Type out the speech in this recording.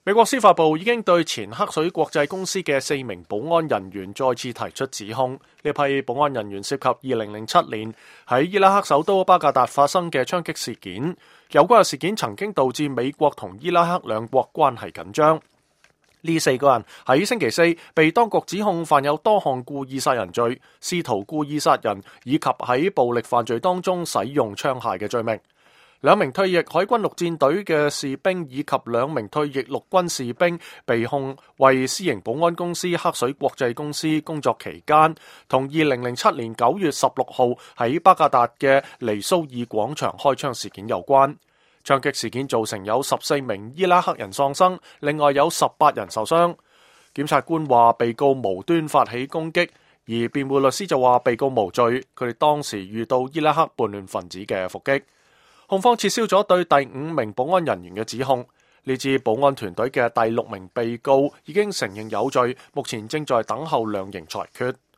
美國司法部已經對前黑水國際公司嘅4名保安人員再次提出指控。呢批保安人員涉及2007年喺伊拉克首都巴格達發生嘅槍擊事件。有關嘅事件曾經導致美國同伊拉克兩國關係緊張。呢4個人喺星期四被當局指控犯有多項故意殺人罪、試圖故意殺人以及喺暴力犯罪當中使用槍械嘅罪名。2名退役海軍陸戰隊嘅士兵以及2名退役陸軍士兵被控為私營保安公司黑水國際公司工作期間，同2007年9月16號喺巴格達嘅尼蘇爾廣場開槍事件有關。槍擊事件造成有14名伊拉克人喪生，另外有18人受傷。檢察官話被告無端發起攻擊，而辯護律師就話被告無罪，佢哋當時遇到伊拉克叛亂分子嘅伏擊。控方撤銷咗對第5名保安人員嘅指控。呢支保安團隊嘅第6名被告已經承認有罪，目前正在等候量刑裁決。